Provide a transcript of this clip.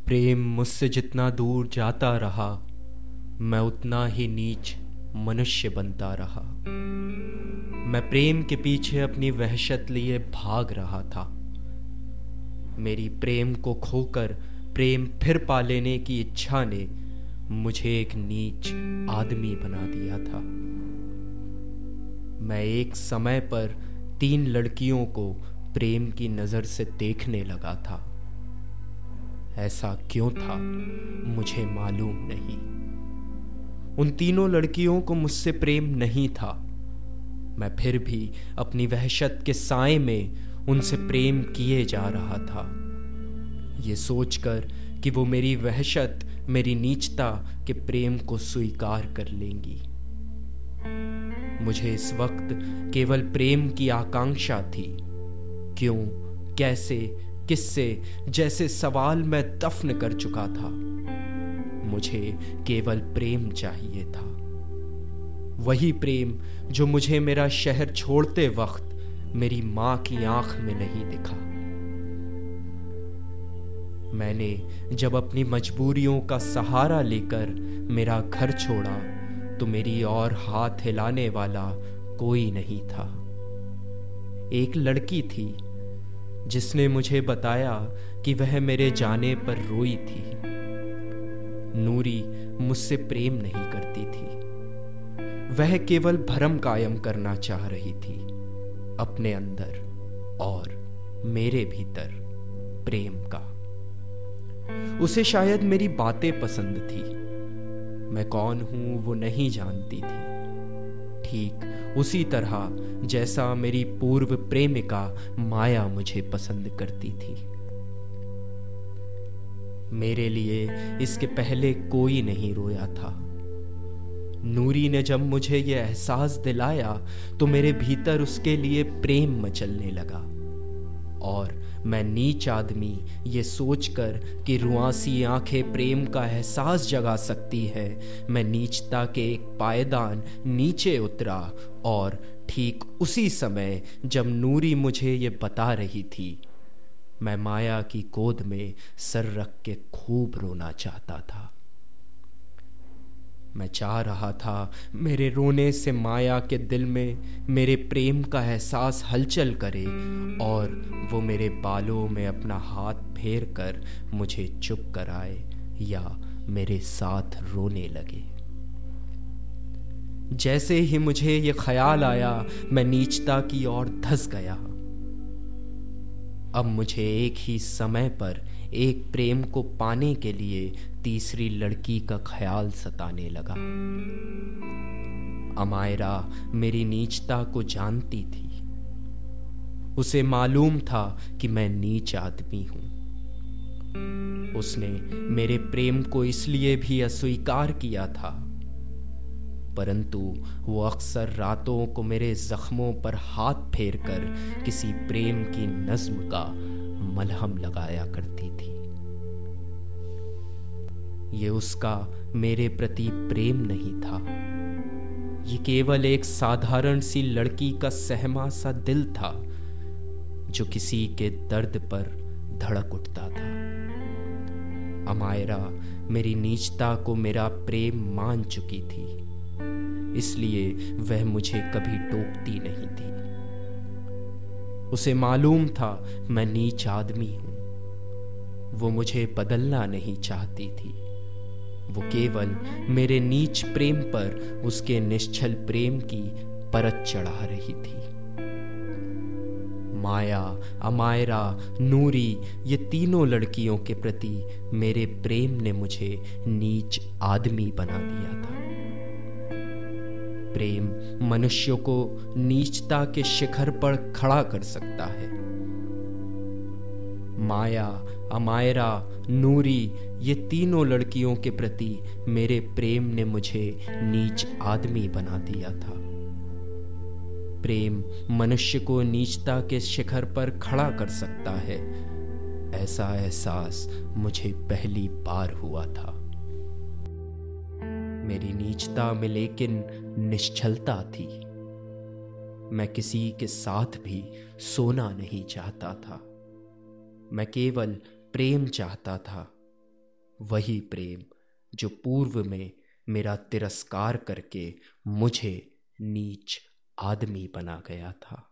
प्रेम मुझसे जितना दूर जाता रहा, मैं उतना ही नीच मनुष्य बनता रहा। मैं प्रेम के पीछे अपनी वहशत लिए भाग रहा था। मेरी प्रेम को खोकर प्रेम फिर पा लेने की इच्छा ने मुझे एक नीच आदमी बना दिया था। मैं एक समय पर 3 लड़कियों को प्रेम की नज़र से देखने लगा था। ऐसा क्यों था मुझे मालूम नहीं। उन तीनों लड़कियों को मुझसे प्रेम नहीं था। मैं फिर भी अपनी वहशत के साए में उनसे प्रेम किए जा रहा था, ये सोचकर कि वो मेरी वहशत, मेरी नीचता के प्रेम को स्वीकार कर लेंगी। मुझे इस वक्त केवल प्रेम की आकांक्षा थी। क्यों, कैसे, किससे जैसे सवाल मैं दफन कर चुका था। मुझे केवल प्रेम चाहिए था, वही प्रेम जो मुझे मेरा शहर छोड़ते वक्त मेरी माँ की आंख में नहीं दिखा। मैंने जब अपनी मजबूरियों का सहारा लेकर मेरा घर छोड़ा तो मेरी और हाथ हिलाने वाला कोई नहीं था। एक लड़की थी जिसने मुझे बताया कि वह मेरे जाने पर रोई थी। नूरी मुझसे प्रेम नहीं करती थी, वह केवल भरम कायम करना चाह रही थी अपने अंदर और मेरे भीतर प्रेम का। उसे शायद मेरी बातें पसंद थी। मैं कौन हूं वो नहीं जानती थी, ठीक उसी तरह जैसा मेरी पूर्व प्रेमिका माया मुझे पसंद करती थी। मेरे लिए इसके पहले कोई नहीं रोया था। नूरी ने जब मुझे यह एहसास दिलाया तो मेरे भीतर उसके लिए प्रेम मचलने लगा और मैं नीच आदमी ये सोचकर कि रुआंसी आंखें प्रेम का एहसास जगा सकती है, मैं नीचता के एक पायदान नीचे उतरा और ठीक उसी समय जब नूरी मुझे ये बता रही थी, मैं माया की गोद में सर रख के खूब रोना चाहता था। मैं चाह रहा था मेरे रोने से माया के दिल में मेरे प्रेम का एहसास हलचल करे और वो मेरे बालों में अपना हाथ फेर कर मुझे चुप कराए या मेरे साथ रोने लगे। जैसे ही मुझे ये ख्याल आया मैं नीचता की ओर धंस गया। अब मुझे एक ही समय पर एक प्रेम को पाने के लिए तीसरी लड़की का ख्याल सताने लगा। अमायरा मेरी नीचता को जानती थी। उसे मालूम था कि मैं नीच आदमी हूं। उसने मेरे प्रेम को इसलिए भी अस्वीकार किया था, परंतु वो अक्सर रातों को मेरे जख्मों पर हाथ फेरकर किसी प्रेम की नज्म का मलहम लगाया करती थी। ये उसका मेरे प्रति प्रेम नहीं था, ये केवल एक साधारण सी लड़की का सहमा सा दिल था जो किसी के दर्द पर धड़क उठता था। अमायरा मेरी नीचता को मेरा प्रेम मान चुकी थी, इसलिए वह मुझे कभी टोकती नहीं थी। उसे मालूम था मैं नीच आदमी हूं। वो मुझे बदलना नहीं चाहती थी, वो केवल मेरे नीच प्रेम पर उसके निश्चल प्रेम की परत चढ़ा रही थी। माया, अमायरा, नूरी, ये तीनों लड़कियों के प्रति मेरे प्रेम ने मुझे नीच आदमी बना दिया था। प्रेम मनुष्य को नीचता के शिखर पर खड़ा कर सकता है। माया, अमायरा, नूरी, ये तीनों लड़कियों के प्रति मेरे प्रेम ने मुझे नीच आदमी बना दिया था। प्रेम मनुष्य को नीचता के शिखर पर खड़ा कर सकता है, ऐसा एहसास मुझे पहली बार हुआ था। मेरी नीचता में लेकिन निश्चलता थी। मैं किसी के साथ भी सोना नहीं चाहता था, मैं केवल प्रेम चाहता था वही प्रेम जो पूर्व में मेरा तिरस्कार करके मुझे नीच आदमी बना गया था।